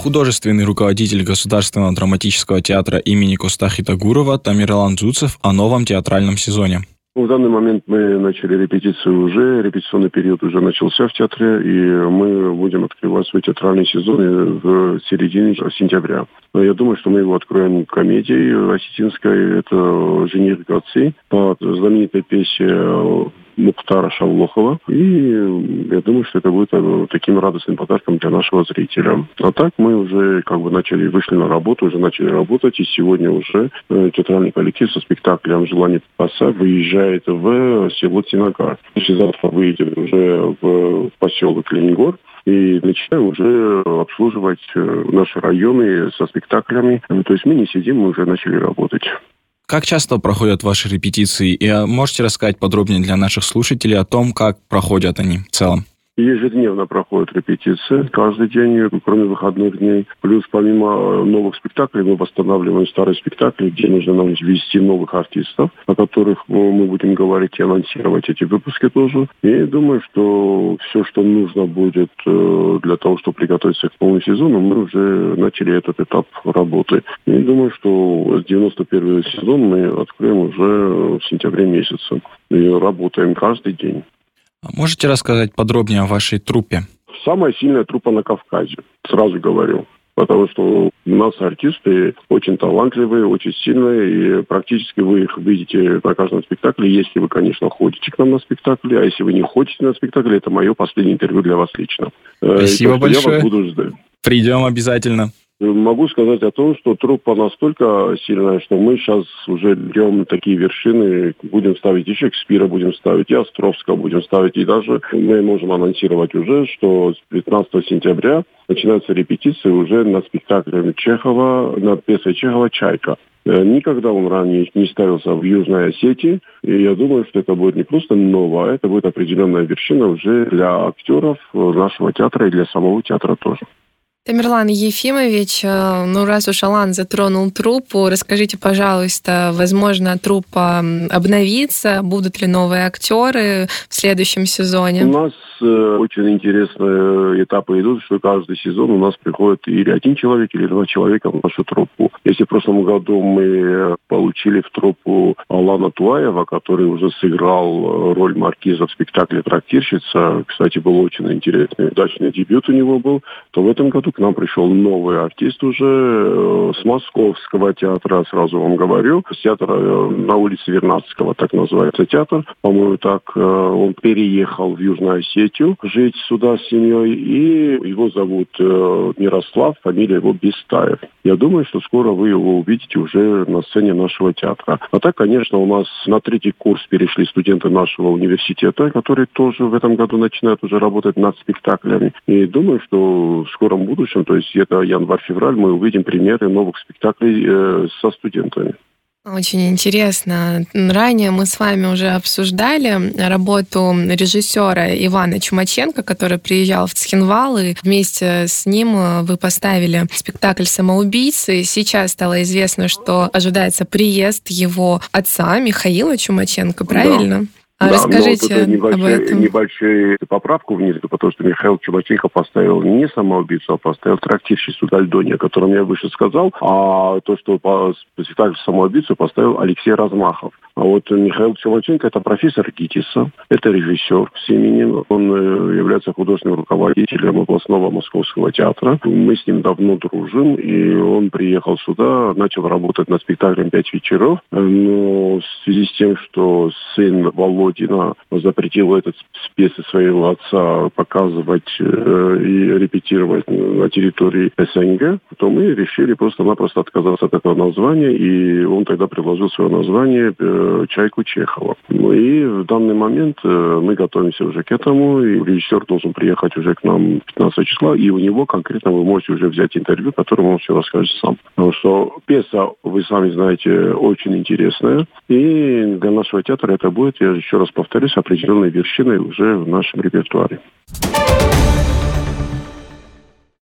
художественный руководитель Государственного драматического театра имени Костахи Тагурова Тамерлан Дзуцев о новом театральном сезоне. В данный момент мы начали репетицию уже, репетиционный период уже начался в театре, и мы будем открывать свой театральный сезон в середине сентября. Я думаю, что мы его откроем комедией осетинской, это «Жених Гаци» по знаменитой песне Мухтара Шавлохова. И я думаю, что это будет таким радостным подарком для нашего зрителя. А так мы уже вышли на работу, уже начали работать. И сегодня уже театральный коллектив со спектаклем «Желание паса» выезжает в село Тинагар. Завтра выйдет уже в поселок Ленигор. И начинаем уже обслуживать наши районы со спектаклями. То есть мы не сидим, мы уже начали работать. Как часто проходят ваши репетиции? И можете рассказать подробнее для наших слушателей о том, как проходят они в целом? Ежедневно проходят репетиции, каждый день, кроме выходных дней. Плюс помимо новых спектаклей мы восстанавливаем старые спектакли, где нужно нам ввести новых артистов, о которых мы будем говорить и анонсировать эти выпуски тоже. И думаю, что все, что нужно будет для того, чтобы приготовиться к полному сезону, мы уже начали этот этап работы. И думаю, что 91-й сезон мы откроем уже в сентябре месяце. И работаем каждый день. Можете рассказать подробнее о вашей труппе? Самая сильная труппа на Кавказе, сразу говорю. Потому что у нас артисты очень талантливые, очень сильные, и практически вы их видите на каждом спектакле, если вы, конечно, ходите к нам на спектакли, а если вы не ходите на спектакли, это мое последнее интервью для вас лично. Спасибо большое. Я вас буду ждать. Придем обязательно. Могу сказать о том, что труппа настолько сильная, что мы сейчас уже берем такие вершины, будем ставить и Шекспира, будем ставить, и Островского будем ставить, и даже мы можем анонсировать уже, что с 15 сентября начинаются репетиции уже на спектакле Чехова, на пьесе Чехова «Чайка». Никогда он ранее не ставился в Южной Осетии, и я думаю, что это будет не просто новое, это будет определенная вершина уже для актеров нашего театра и для самого театра тоже. Тамерлан Ефимович, раз уж Алан затронул труппу, расскажите, пожалуйста, возможно, труппа обновится, будут ли новые актеры в следующем сезоне? У нас очень интересные этапы идут, что каждый сезон у нас приходит или один человек, или два человека в нашу труппу. Если в прошлом году мы получили в труппу Алана Туаева, который уже сыграл роль маркиза в спектакле «Трактирщица», кстати, был очень интересный, удачный дебют у него был, то в этом году к нам пришел новый артист уже с Московского театра, сразу вам говорю, с театра на улице Вернадского, так называется театр. По-моему, так он переехал в Южную Осетию жить сюда с семьей, и его зовут Мирослав, фамилия его Бестаев. Я думаю, что скоро вы его увидите уже на сцене нашего театра. А так, конечно, у нас на 3-й курс перешли студенты нашего университета, которые тоже в этом году начинают уже работать над спектаклями. И думаю, что в скором будущем, то есть это январь-февраль, мы увидим премьеры новых спектаклей со студентами. Очень интересно. Ранее мы с вами уже обсуждали работу режиссера Ивана Чумаченко, который приезжал в Цхинвал, и вместе с ним вы поставили спектакль «Самоубийцы». Сейчас стало известно, что ожидается приезд его отца Михаила Чумаченко, правильно? Да. Расскажите об этом. Небольшую поправку внизу, потому что Михаил Чумаченко поставил не «Самоубийцу», а поставил «Трактирщицу Дальдони», о котором я выше сказал, а то, что по спектаклю «Самоубийцу» поставил Алексей Размахов. А вот Михаил Чумаченко – это профессор ГИТИСа, это режиссер с именем, он является художественным руководителем областного Московского театра. Мы с ним давно дружим, и он приехал сюда, начал работать над спектаклем «5 вечеров», но в связи с тем, что сын Володина запретил этот пьесы своего отца показывать и репетировать на территории СНГ, то мы решили просто-напросто отказаться от этого названия, и он тогда предложил свое название «Чайку Чехова». Ну и в данный момент мы готовимся уже к этому, и режиссер должен приехать уже к нам 15 числа, и у него конкретно вы можете уже взять интервью, которое он все расскажет сам. Потому что пьеса, вы сами знаете, очень интересная, и для нашего театра это будет, я еще раз повторюсь, определенной вершиной уже в нашем репертуаре.